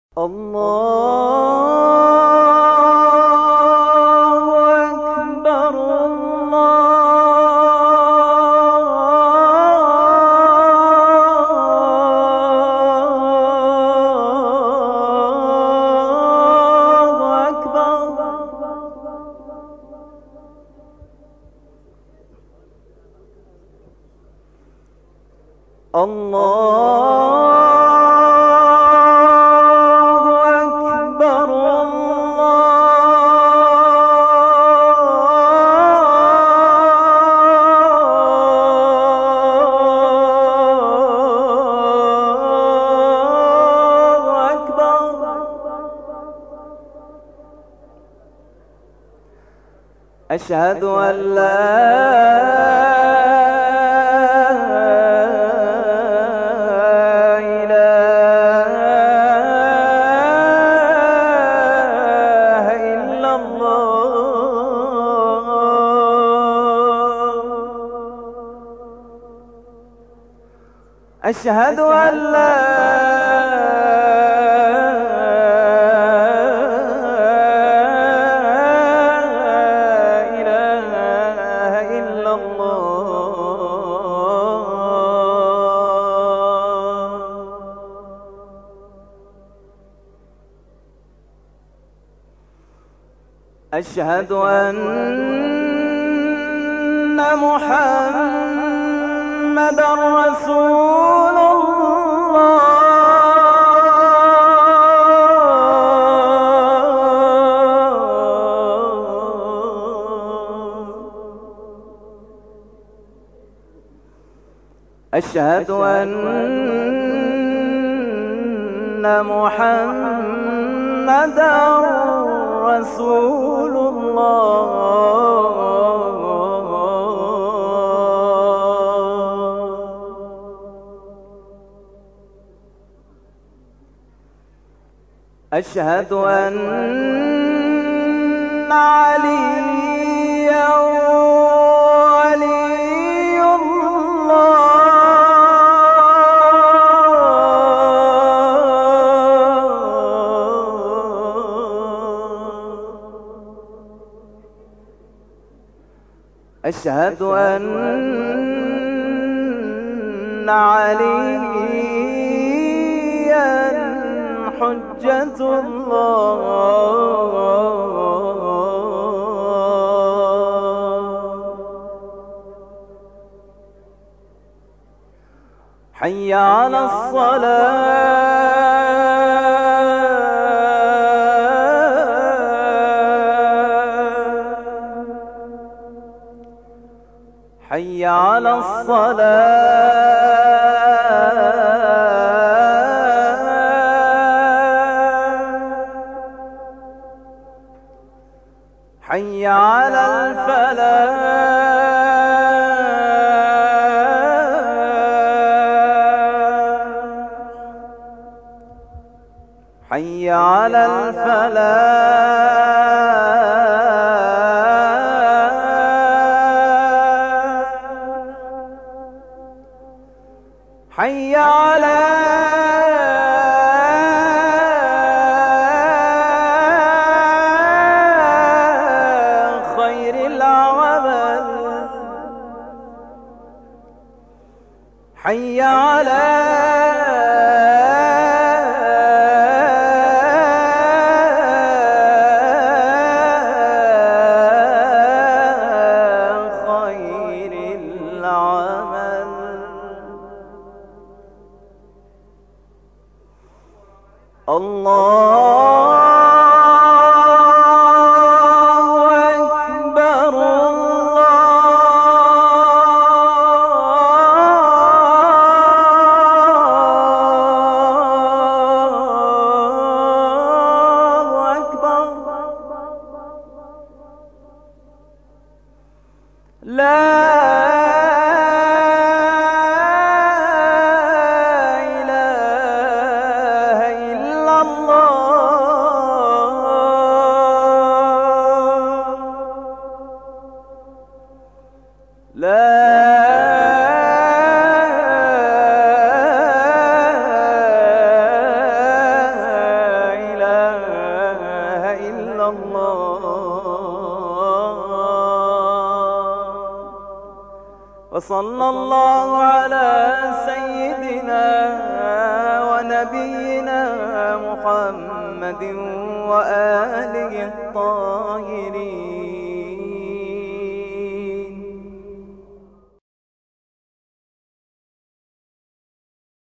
الله أكبر الله أكبر. أشهد أن لا إله إلا الله. أشهد أن لا أشهد أن محمدًا رسول الله. أشهد أن محمدًا رسول الله. أشهد أن عليا ولي الله. أشهد أن عليا حجة الله. حي على الصلاة. حي على الصلاة. حي على الفلاح. حي على الفلاح. حي على خير العمل. حي على خير العمل. الله أكبر. الله أكبر. لا إله إلا الله. وصلى الله على سيدنا ونبينا محمد وآله الطاهرين